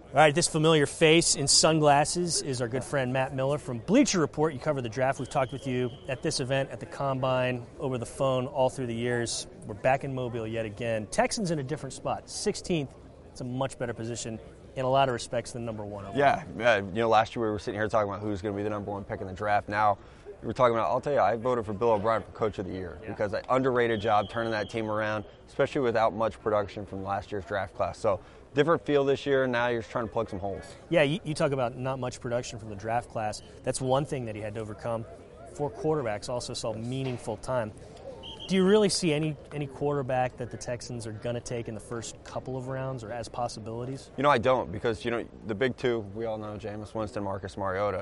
All right, this familiar face in sunglasses is our good friend Matt Miller from Bleacher Report. You cover the draft. We've talked with you at this event, at the Combine, over the phone, all through the years. We're back in Mobile yet again. Texans in a different spot. 16th, it's a much better position in a lot of respects than number one. Yeah, last year we were sitting here talking about who's going to be the number one pick in the draft. Now we're talking about, I'll tell you, I voted for Bill O'Brien for Coach of the Year because an underrated job turning that team around, especially without much production from last year's draft class. So different field this year, and now you're just trying to plug some holes. Yeah, you talk about not much production from the draft class. That's one thing that he had to overcome. 4 quarterbacks also saw meaningful time. Do you really see any quarterback that the Texans are going to take in the first couple of rounds or as possibilities? I don't, because, the big two, we all know Jameis Winston, Marcus Mariota,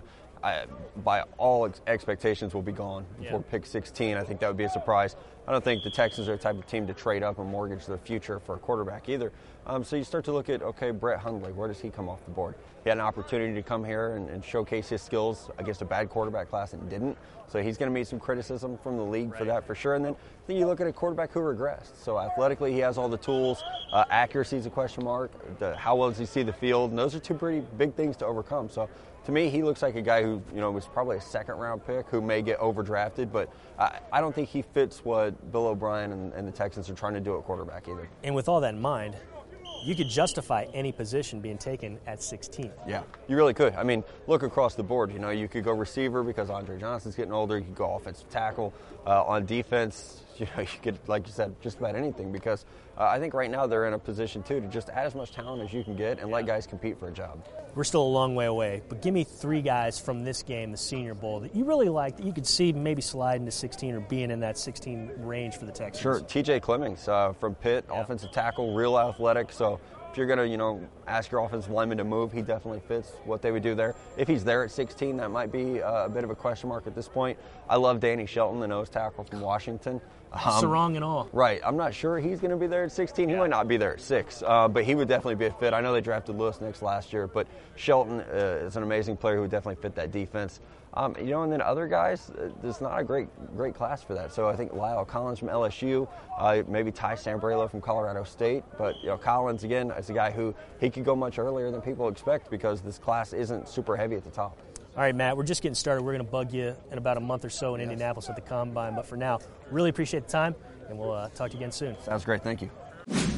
by all expectations will be gone before pick 16. I think that would be a surprise. I don't think the Texans are the type of team to trade up and mortgage their future for a quarterback either. So you start to look at, Brett Hundley, where does he come off the board? He had an opportunity to come here and showcase his skills against a bad quarterback class and didn't. So he's going to meet some criticism from the league for that for sure. And then you look at a quarterback who regressed. So athletically, he has all the tools. Accuracy is a question mark. How well does he see the field? And those are two pretty big things to overcome. So to me, he looks like a guy who, was probably a second-round pick who may get overdrafted, but I don't think he fits what Bill O'Brien and the Texans are trying to do at quarterback either. And with all that in mind, you could justify any position being taken at 16. Yeah, you really could. I mean, look across the board. You could go receiver because Andre Johnson's getting older. You could go offensive tackle. On defense, you could, like you said, just about anything because I think right now they're in a position, too, to just add as much talent as you can get and let guys compete for a job. We're still a long way away, but give me 3 guys from this game, the Senior Bowl, that you really like, that you could see maybe sliding to 16 or being in that 16 range for the Texans. Sure. TJ Clemmings from Pitt, offensive tackle, real athletic. So if you're going to, ask your offensive lineman to move, he definitely fits what they would do there. If he's there at 16, that might be a bit of a question mark at this point. I love Danny Shelton, the nose tackle from Washington. Sarong and all. Right. I'm not sure he's going to be there at 16. He might not be there at 6, but he would definitely be a fit. I know they drafted Lewis Nix last year, but Shelton is an amazing player who would definitely fit that defense. And then other guys, there's not a great class for that. So I think Lyle Collins from LSU, maybe Ty Sambrailo from Colorado State. But, Collins, again, is a guy who he could go much earlier than people expect because this class isn't super heavy at the top. All right, Matt, we're just getting started. We're going to bug you in about a month or so in Indianapolis at the Combine. But for now, really appreciate the time, and we'll talk to you again soon. Sounds great. Thank you.